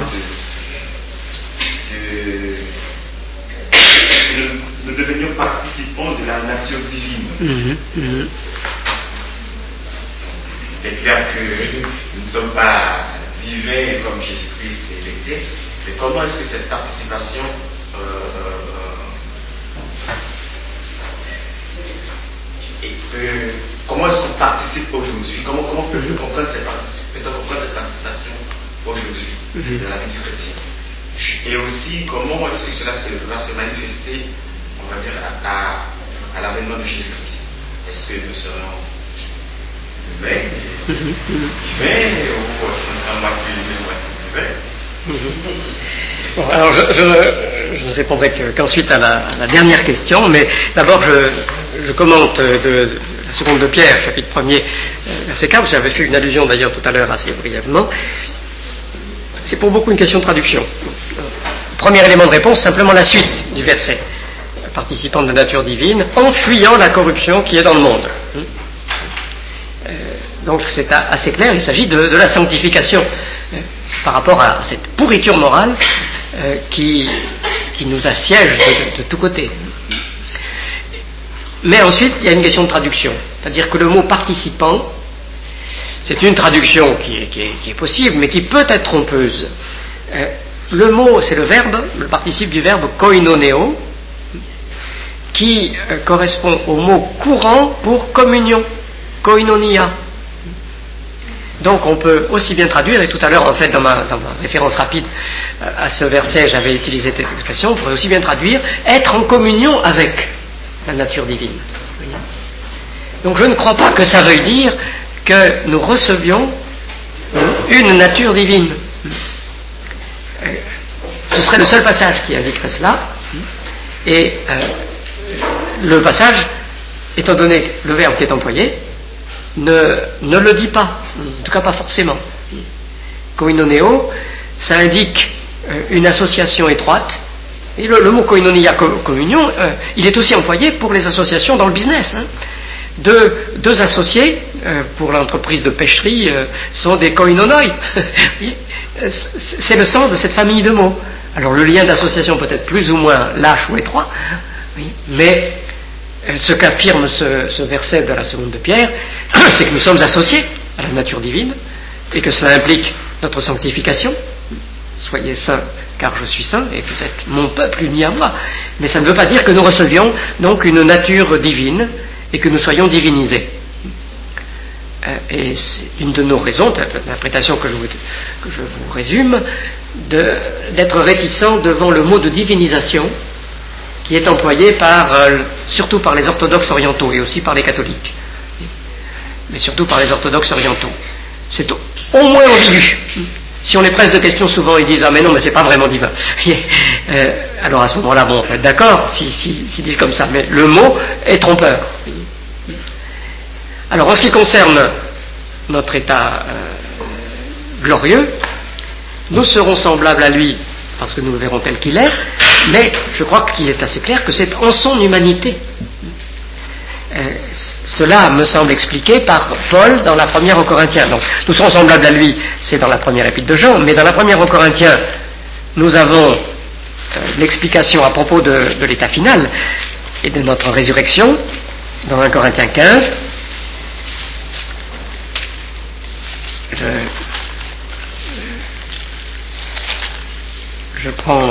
nous devenions participants de la nature divine. Il est clair que nous ne sommes pas divins comme Jésus-Christ l'était, mais comment est-ce que cette participation comment est-ce qu'on participe aujourd'hui? Comment peut-on comprendre cette participation aujourd'hui dans la vie du chrétien? Et aussi, comment est-ce que cela va se manifester, on va dire, à l'avènement de Jésus-Christ? Est-ce que nous serons humains, divins, ou est-ce qu'on sera moitié humain, moitié divin? Bon, alors je ne répondrai qu'ensuite à la dernière question, mais d'abord je commente de la seconde de Pierre, chapitre 1er, verset 4. J'avais fait une allusion d'ailleurs tout à l'heure assez brièvement. C'est pour beaucoup une question de traduction. Premier élément de réponse, simplement la suite du verset. Participant de nature divine, en fuyant la corruption qui est dans le monde. Donc c'est assez clair, il s'agit de la sanctification par rapport à cette pourriture morale qui nous assiège de tous côtés. Mais ensuite, il y a une question de traduction. C'est-à-dire que le mot participant, c'est une traduction qui est possible, mais qui peut être trompeuse. Le mot, c'est le verbe, le participe du verbe koinoneo, qui correspond au mot courant pour communion, koinonia. Donc on peut aussi bien traduire, et tout à l'heure en fait dans ma référence rapide à ce verset j'avais utilisé cette expression, on pourrait aussi bien traduire être en communion avec la nature divine. Donc je ne crois pas que ça veuille dire que nous recevions une nature divine. Ce serait le seul passage qui indiquerait cela. Et le passage, étant donné le verbe qui est employé, ne le dit pas, en tout cas pas forcément. Koinoneo, ça indique une association étroite, et le mot koinonia, communion, il est aussi employé pour les associations dans le business. Deux associés pour l'entreprise de pêcherie sont des koinonoi. C'est le sens de cette famille de mots. Alors le lien d'association peut être plus ou moins lâche ou étroit, mais ce qu'affirme ce verset de la seconde de Pierre, c'est que nous sommes associés à la nature divine et que cela implique notre sanctification. Soyez saints car je suis saint et vous êtes mon peuple uni à moi. Mais ça ne veut pas dire que nous recevions donc une nature divine et que nous soyons divinisés. Et c'est une de nos raisons, l'interprétation que je vous résume, d'être réticent devant le mot de divinisation qui est employé surtout par les orthodoxes orientaux et aussi par les catholiques. Mais surtout par les orthodoxes orientaux. C'est au moins ambigu. Si on les presse de questions, souvent ils disent « Ah mais non, mais c'est pas vraiment divin ». Alors à ce moment-là, bon, d'accord, s'ils disent comme ça, mais le mot est trompeur. Alors en ce qui concerne notre état glorieux, nous serons semblables à lui parce que nous le verrons tel qu'il est, mais je crois qu'il est assez clair que c'est en son humanité. Cela me semble expliqué par Paul dans la première aux Corinthiens. Donc, nous serons semblables à lui, c'est dans la première épître de Jean, mais dans la première aux Corinthiens, nous avons l'explication à propos de l'état final et de notre résurrection, dans 1 Corinthiens 15. Je prends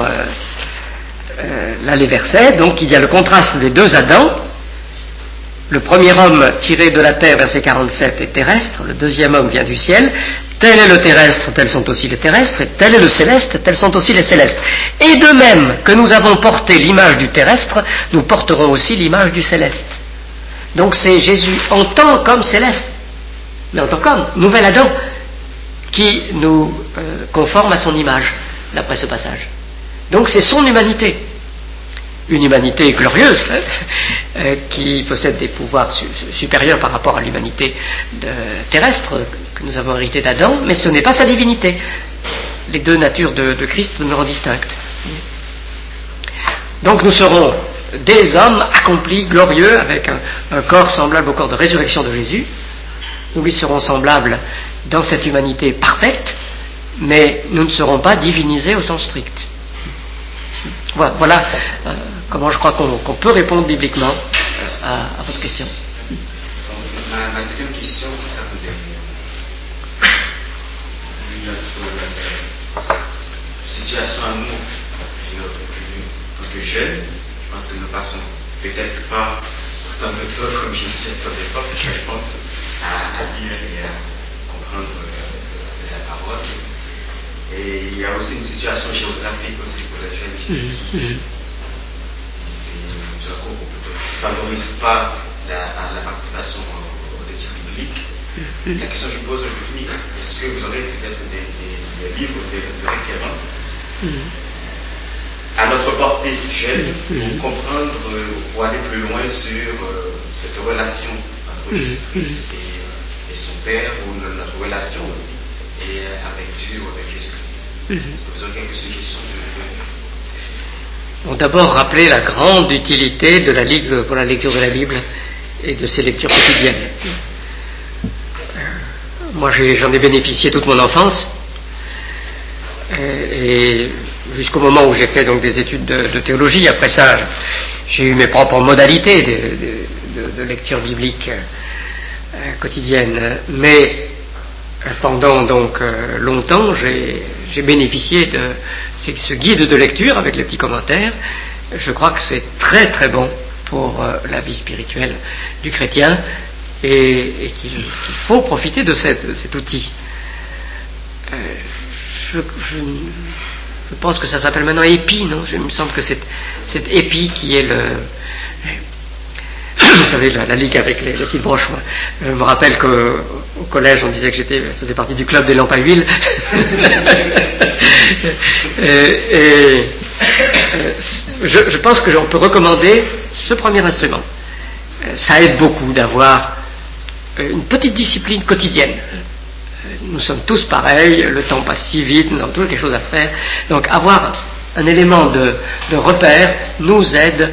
là les versets. Donc il y a le contraste des deux Adams. Le premier homme tiré de la terre, verset 47, est terrestre, le deuxième homme vient du ciel. Tel est le terrestre, tels sont aussi les terrestres, et tel est le céleste, tels sont aussi les célestes. Et de même que nous avons porté l'image du terrestre, nous porterons aussi l'image du céleste. Donc c'est Jésus en tant qu'homme céleste, mais en tant qu'homme, nouvel Adam, qui nous conforme à son image, d'après ce passage. Donc c'est son humanité. Une humanité glorieuse, qui possède des pouvoirs supérieurs par rapport à l'humanité terrestre que nous avons hérité d'Adam, mais ce n'est pas sa divinité. Les deux natures de Christ demeurent distinctes. Donc nous serons des hommes accomplis, glorieux, avec un corps semblable au corps de résurrection de Jésus. Nous lui serons semblables dans cette humanité parfaite, mais nous ne serons pas divinisés au sens strict. Voilà comment je crois qu'on peut répondre bibliquement à votre question. Ma deuxième question, ça vous donne notre situation à nous, en tant que jeunes. Je pense que nous passons peut-être pas dans notre temps comme Jésus à son époque, parce que je pense à lire et à comprendre la parole. Et il y a aussi une situation géographique aussi pour les jeunes ici. Nous savons qu'on ne favorise pas la participation aux études bibliques. La question que je me pose aujourd'hui, est-ce que vous aurez peut-être des livres de référence à notre portée jeune pour comprendre, pour aller plus loin sur cette relation entre Jésus-Christ et son Père, ou notre relation aussi et avec Dieu ou avec Jésus-Christ? Est-ce que vous aurez quelques suggestions Bon, d'abord, rappeler la grande utilité de la Ligue pour la lecture de la Bible et de ses lectures quotidiennes. Moi, j'en ai bénéficié toute mon enfance, et jusqu'au moment où j'ai fait donc des études de théologie. Après ça, j'ai eu mes propres modalités de lecture biblique quotidienne. Mais pendant donc longtemps, j'ai bénéficié de ce guide de lecture avec les petits commentaires. Je crois que c'est très très bon pour la vie spirituelle du chrétien, et qu'il faut profiter de cet outil. Je pense que ça s'appelle maintenant EPI, non? Il me semble que c'est EPI qui est vous savez, la ligue avec les petites broches. Moi. Je me rappelle qu'au collège, on disait que je faisais partie du club des lampes à huile. Je pense que l'on peut recommander ce premier instrument. Ça aide beaucoup d'avoir une petite discipline quotidienne. Nous sommes tous pareils, le temps passe si vite, nous avons toujours quelque chose à faire. Donc avoir un élément de repère nous aide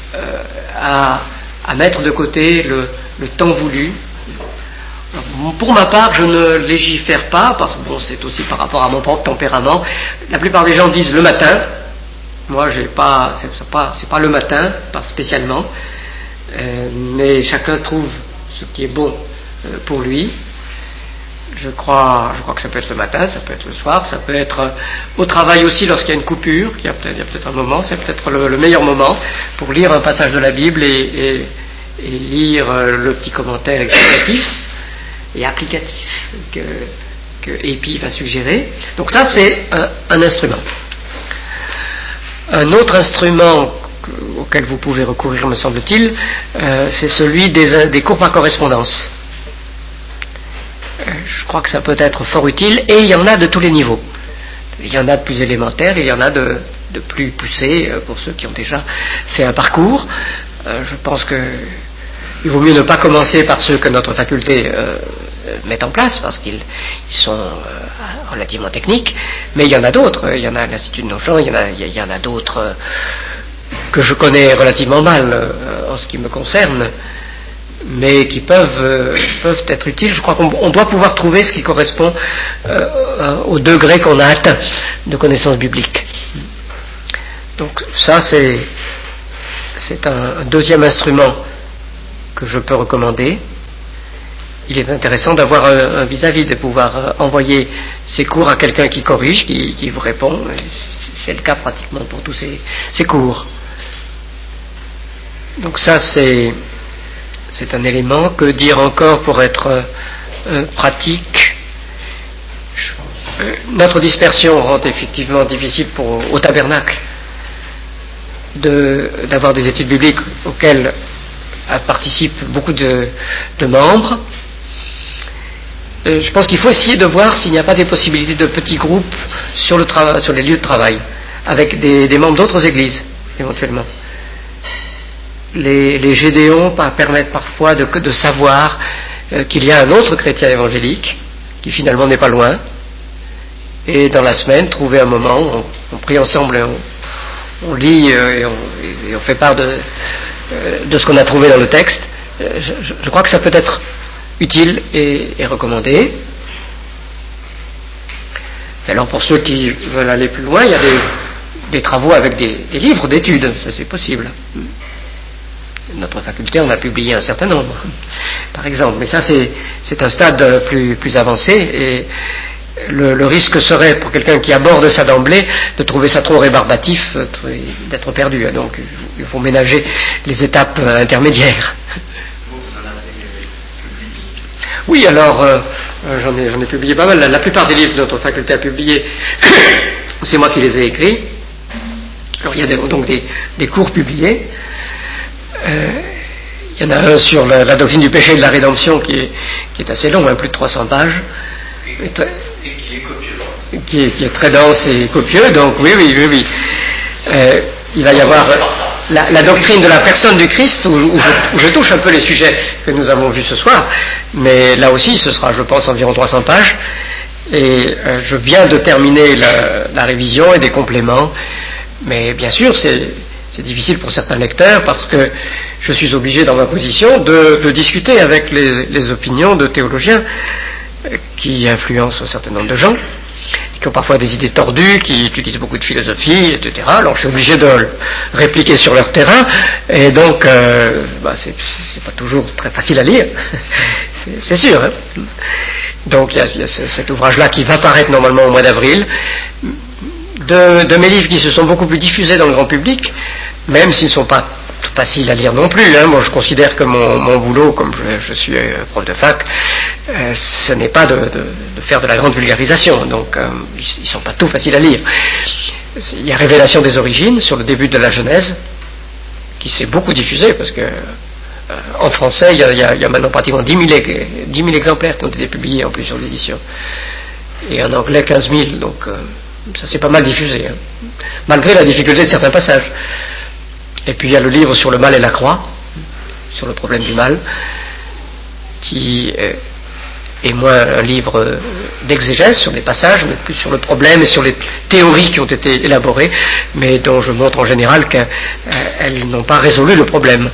à mettre de côté le temps voulu. Pour ma part, je ne légifère pas, parce que bon, c'est aussi par rapport à mon propre tempérament. La plupart des gens disent le matin. Moi, c'est pas le matin, pas spécialement. Mais chacun trouve ce qui est bon pour lui. Je crois que ça peut être le matin, ça peut être le soir, ça peut être au travail aussi lorsqu'il y a une coupure, il y a peut-être un moment, c'est peut-être le meilleur moment pour lire un passage de la Bible et lire le petit commentaire explicatif et applicatif que Epi va suggérer. Donc ça, c'est un instrument. Un autre instrument auquel vous pouvez recourir, me semble-t-il, c'est celui des cours par correspondance. Je crois que ça peut être fort utile, et il y en a de tous les niveaux. Il y en a de plus élémentaires, il y en a de plus poussés pour ceux qui ont déjà fait un parcours. Je pense qu'il vaut mieux ne pas commencer par ceux que notre faculté met en place, parce qu'ils sont relativement techniques, mais il y en a d'autres. Il y en a à l'Institut de Nogent, il y en a d'autres que je connais relativement mal en ce qui me concerne, mais qui peuvent être utiles. Je crois qu'on doit pouvoir trouver ce qui correspond au degré qu'on a atteint de connaissance biblique. Donc ça, c'est un deuxième instrument que je peux recommander. Il est intéressant d'avoir un vis-à-vis, de pouvoir envoyer ces cours à quelqu'un qui corrige, qui vous répond. C'est le cas pratiquement pour tous ces cours. Donc ça, c'est un élément. Que dire encore pour être pratique? Notre dispersion rend effectivement difficile au tabernacle d'avoir des études bibliques auxquelles participent beaucoup de membres. Je pense qu'il faut essayer de voir s'il n'y a pas des possibilités de petits groupes sur les lieux de travail, avec des membres d'autres églises, éventuellement. Les Gédéons permettent parfois de savoir qu'il y a un autre chrétien évangélique, qui finalement n'est pas loin, et dans la semaine, trouver un moment, on prie ensemble, on lit et on fait part de ce qu'on a trouvé dans le texte. Je crois que ça peut être utile et recommandé. Alors pour ceux qui veulent aller plus loin, il y a des travaux avec des livres d'études, ça c'est possible. Notre faculté en a publié un certain nombre, par exemple, mais ça c'est un stade plus avancé, et le risque serait pour quelqu'un qui aborde ça d'emblée de trouver ça trop rébarbatif, d'être perdu. Donc il faut ménager les étapes intermédiaires. Oui, alors j'en ai publié pas mal. La plupart des livres que notre faculté a publiés, c'est moi qui les ai écrits. Alors il y a donc des cours publiés. Il y en a un sur la doctrine du péché et de la rédemption qui est assez long, plus de 300 pages. Et qui est copieux. Qui est très dense et copieux, donc oui. Il va y avoir la doctrine de la personne du Christ, où je touche un peu les sujets que nous avons vus ce soir, mais là aussi ce sera, je pense, environ 300 pages, et je viens de terminer la révision et des compléments, mais bien sûr c'est difficile pour certains lecteurs, parce que je suis obligé dans ma position de discuter avec les opinions de théologiens qui influencent un certain nombre de gens, qui ont parfois des idées tordues, qui utilisent beaucoup de philosophie, etc. Alors je suis obligé de répliquer sur leur terrain, et donc c'est pas toujours très facile à lire, c'est sûr. Hein. Donc il y a cet ouvrage-là qui va paraître normalement au mois d'avril, de mes livres qui se sont beaucoup plus diffusés dans le grand public, même s'ils ne sont pas faciles à lire non plus. Hein. Moi je considère que mon boulot, comme je suis prof de fac, ce n'est pas de faire de la grande vulgarisation, donc ils ne sont pas tout faciles à lire. Il y a Révélation des origines sur le début de la Genèse, qui s'est beaucoup diffusé, parce que en français il y a maintenant pratiquement 10 000 exemplaires qui ont été publiés en plus sur l'édition, et en anglais 15 000, donc Ça s'est pas mal diffusé, malgré la difficulté de certains passages. Et puis il y a le livre sur le mal et la croix, sur le problème du mal, qui est moins un livre d'exégèse sur des passages, mais plus sur le problème et sur les théories qui ont été élaborées, mais dont je montre en général qu'elles n'ont pas résolu le problème.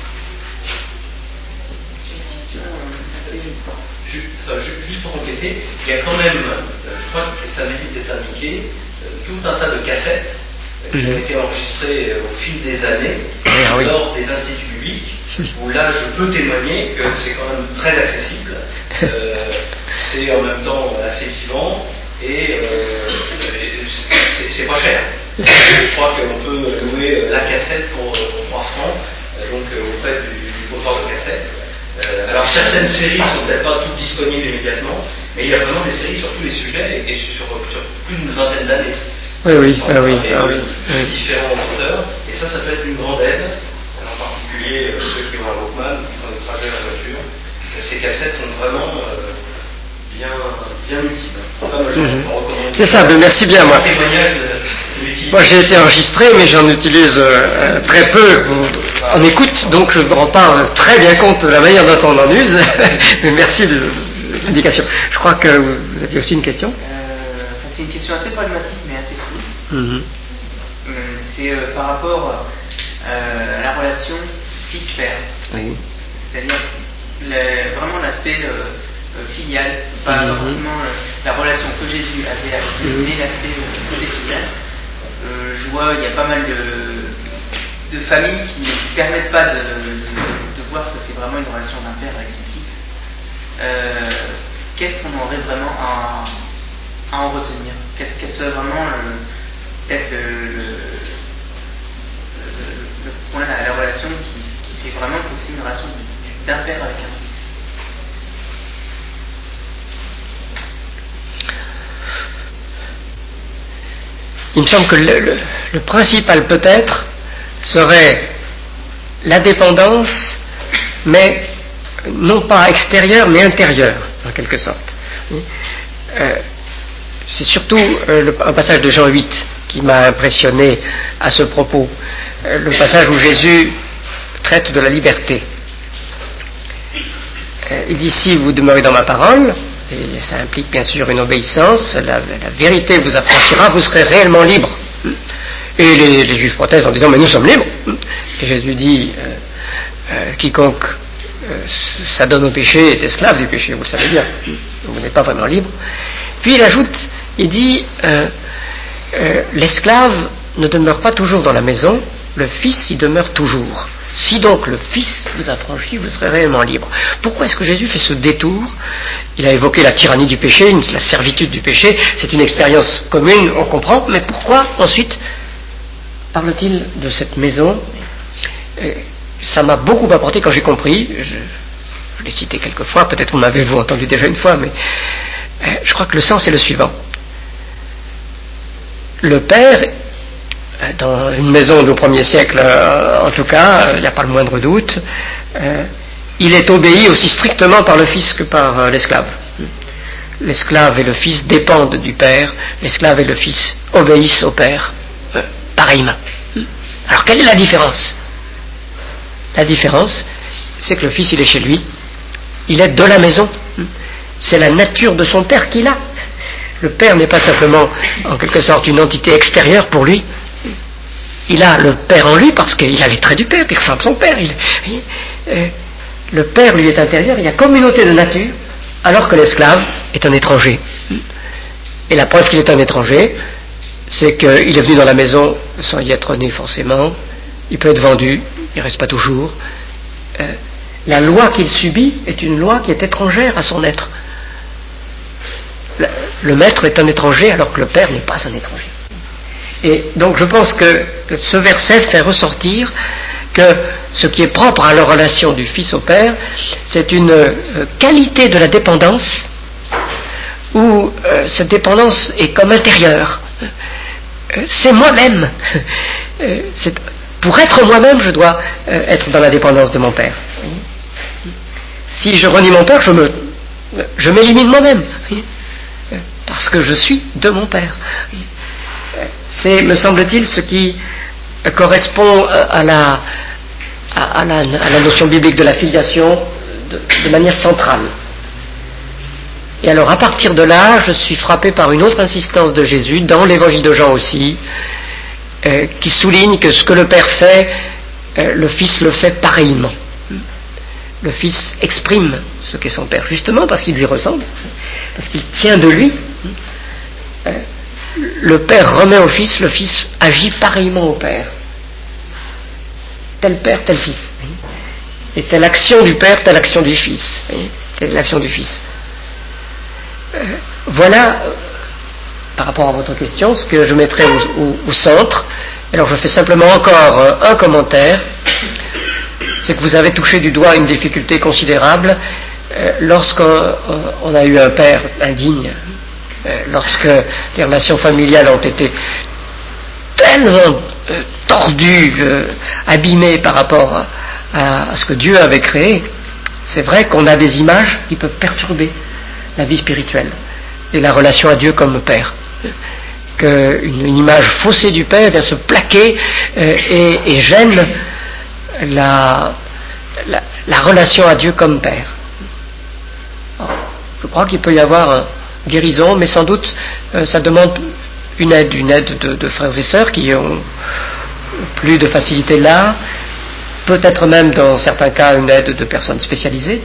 Juste pour compléter, il y a quand même, je crois que ça mérite d'être indiqué, tout un tas de cassettes qui ont été enregistrées au fil des années lors des instituts publics, où là je peux témoigner que c'est quand même très accessible, c'est en même temps assez vivant et c'est pas cher. Je crois qu'on peut louer la cassette pour 3 francs, donc auprès du porteur de cassette. Alors certaines séries ne sont peut-être pas toutes disponibles immédiatement, mais il y a vraiment des séries sur tous les sujets et sur plus d'une vingtaine d'années. Oui. Différents auteurs, et ça peut être une grande aide, en particulier ceux qui ont un Walkman, qui font des trajets en voiture. Ces cassettes sont vraiment bien utiles. C'est ça, merci bien. Moi j'ai été enregistré, mais j'en utilise très peu en écoute, donc je ne me rends pas très bien compte de la manière dont on en use. Mais merci de l'indication. Je crois que vous aviez aussi une question. C'est une question assez pragmatique, mais assez floue. C'est par rapport à la relation fils-père. Oui. C'est-à-dire vraiment l'aspect filial, pas forcément la relation que Jésus avait avec lui, mais l'aspect côté filial. Je vois, il y a pas mal de familles qui ne permettent pas de voir ce que c'est vraiment une relation d'un père avec son fils. Qu'est-ce qu'on aurait vraiment à en retenir? Qu'est-ce vraiment peut-être le point, la relation qui fait vraiment que c'est une relation d'un père avec un fils? Il me semble que le principal peut-être serait la dépendance, mais non pas extérieure, mais intérieure, en quelque sorte. C'est surtout un passage de Jean 8 qui m'a impressionné à ce propos. Le passage où Jésus traite de la liberté. Il dit, si vous demeurez dans ma parole, et ça implique bien sûr une obéissance, la vérité vous affranchira, vous serez réellement libre. Et les Juifs protestent en disant, mais nous sommes libres. Et Jésus dit, quiconque s'adonne au péché est esclave du péché, vous le savez bien, vous n'êtes pas vraiment libre. Puis il ajoute, il dit, l'esclave ne demeure pas toujours dans la maison, le fils y demeure toujours. Si donc le Fils vous affranchit, vous serez réellement libre. Pourquoi est-ce que Jésus fait ce détour? Il a évoqué la tyrannie du péché, la servitude du péché, c'est une expérience commune, on comprend, mais pourquoi ensuite parle-t-il de cette maison? Ça m'a beaucoup apporté quand j'ai compris, je l'ai cité quelques fois, peut-être vous m'avez-vous entendu déjà une fois, mais je crois que le sens est le suivant. Le Père, dans une maison du 1er siècle, en tout cas, il n'y a pas le moindre doute, il est obéi aussi strictement par le Fils que par l'esclave. L'esclave et le Fils dépendent du Père, l'esclave et le Fils obéissent au Père, pareillement. Alors quelle est la différence? La différence, c'est que le Fils, il est chez lui, il est de la maison, c'est la nature de son Père qu'il a. Le Père n'est pas simplement, en quelque sorte, une entité extérieure pour lui. Il a le Père en lui parce qu'il a les traits du Père, il ressemble à son Père. Le Père, lui, est intérieur, il y a communauté de nature, alors que l'esclave est un étranger. Et la preuve qu'il est un étranger, c'est qu'il est venu dans la maison sans y être né forcément, il peut être vendu, il ne reste pas toujours. La loi qu'il subit est une loi qui est étrangère à son être. Le maître est un étranger alors que le Père n'est pas un étranger. Et donc je pense que ce verset fait ressortir que ce qui est propre à la relation du Fils au Père, c'est une qualité de la dépendance où cette dépendance est comme intérieure. C'est moi-même. Pour être moi-même, je dois être dans la dépendance de mon Père. Si je renie mon Père, je m'élimine moi-même. Parce que je suis de mon Père. C'est, me semble-t-il, ce qui correspond à la notion biblique de la filiation de manière centrale. Et alors, à partir de là, je suis frappé par une autre insistance de Jésus, dans l'évangile de Jean aussi, qui souligne que ce que le Père fait, le Fils le fait pareillement. Le Fils exprime ce qu'est son Père, justement parce qu'il lui ressemble, parce qu'il tient de lui. Le Père remet au Fils, le Fils agit pareillement au Père. Tel Père, tel Fils. Et telle action du Père, telle action du Fils. Telle l'action du Fils. Voilà, par rapport à votre question, ce que je mettrai au centre. Alors je fais simplement encore un commentaire. C'est que vous avez touché du doigt une difficulté considérable lorsqu'on a eu un père indigne, lorsque les relations familiales ont été tellement tordues, abîmées par rapport à ce que Dieu avait créé. C'est vrai qu'on a des images qui peuvent perturber la vie spirituelle et la relation à Dieu comme Père. Qu'une image faussée du Père vient se plaquer et gêne la relation à Dieu comme Père. Alors, je crois qu'il peut y avoir guérison, mais sans doute ça demande une aide de frères et sœurs qui ont plus de facilité là, peut-être même dans certains cas une aide de personnes spécialisées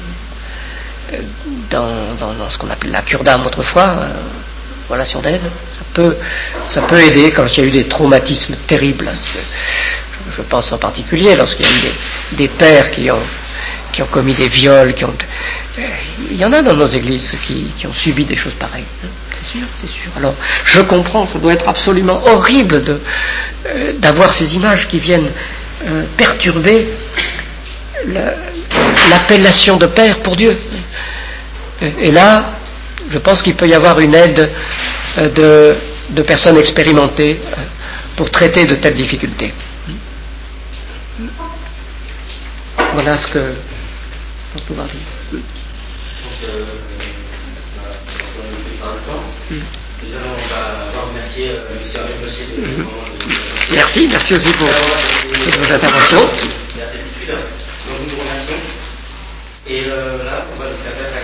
dans ce qu'on appelait la cure d'âme autrefois, relation d'aide. Ça peut aider quand il y a eu des traumatismes terribles. Je pense en particulier lorsqu'il y a eu des pères qui ont commis des viols, il y en a dans nos églises qui ont subi des choses pareilles. C'est sûr. Alors, je comprends, ça doit être absolument horrible d'avoir ces images qui viennent perturber l'appellation de Père pour Dieu. Et là, je pense qu'il peut y avoir une aide de personnes expérimentées pour traiter de telles difficultés. Voilà ce que on peut pouvoir dire. Donc, on va remercier M. Monsieur. Merci aussi pour vos interventions. Donc, nous vous remercions. Et là, on va nous faire